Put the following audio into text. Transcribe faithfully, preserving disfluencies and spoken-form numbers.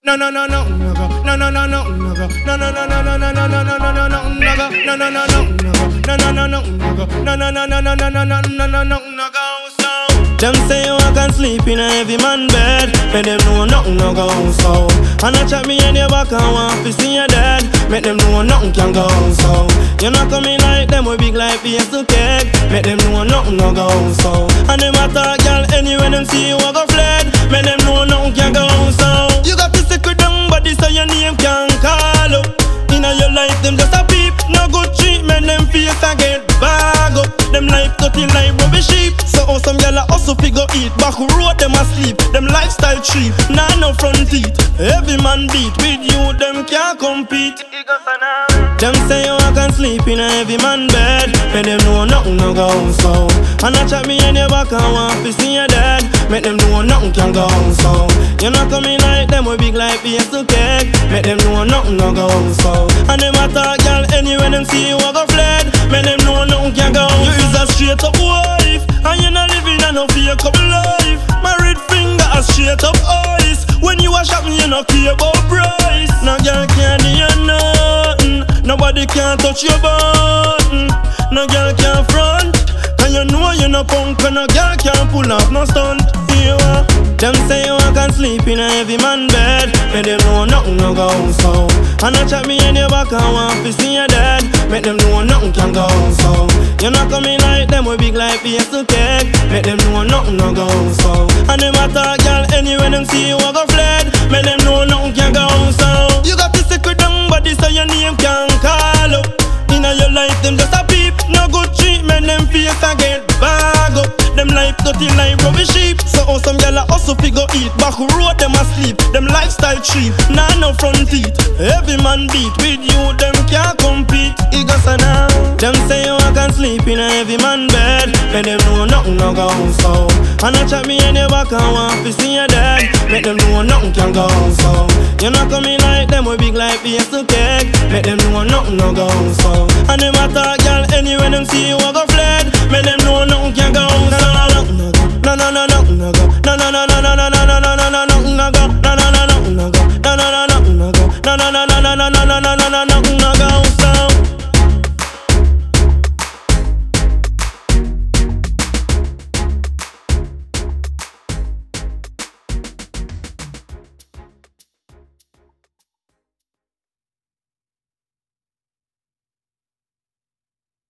no no no no no go, no no no no no go, no no no no no no no no no no no no go, no no no no no go, no no no no go, no no no no no no no no no no no go. So them say you can sleep in a heavy man bed, make them know nothing no go so. And I chat me in your back and want to see you dead, make them know nothing can go so. You not coming like them, we big like beer to cake, make them know nothing no go so. And them attack girl anyway them see you a go fled, make them know nothing can go so. You got to secret down, but this so your name can call up. In your life them just a peep, no good treatment, them face a get bag up. Them life dirty like rubbish sheep. So oh, some gyal a hustle fi go eat, back road them asleep. Them lifestyle cheap, nah no front teeth. Every man beat, with you them can't compete. Them say you can sleep in a heavy man bed, make them know nothing no go so. And I chat me in your back and want to see you dead, make them know nothing can go so. You not coming like them, we big like beer to cake, make them know nothing no go so. And them attack girl anyway them see you a go fled, make them know nothing can go. You is a straight up wife, and you not living a no fake up life. Married finger a straight up eyes. When you a shopping you no care about price. No girl can't do you nothing, nobody can touch your button. No girl can front, and you know you no punk, and no girl can pull off no stunt. You are. Them say you can sleep in a heavy man bed, make them know nothing no go so. And I chat me in your back and want to see you dead, make them know nothing can go so. You not coming like them, we big like beer to cake, make them know nothing no go so. And them attack girl anyway them see you a go fled, make them know nothing can go so. You got to secret down, but this so your name can call up. In your life them just a peep, no good treatment, them face a get bag up. Them life dirty like rubbish sheep. So oh, some gyal a hustle fi go eat, back road them asleep. Them lifestyle cheap, nah no front teeth. Every man beat, with you them can't compete. It goes on now. Them say you can sleep in a heavy man bed, make them know nothing no go so. And I chat me in your back and want to see you dead, make them know nothing can go so. You not coming like them, we big like beer to cake, make them know nothing no go so. And them attack girl anyway them see you a go fled, make them know nothing can go so.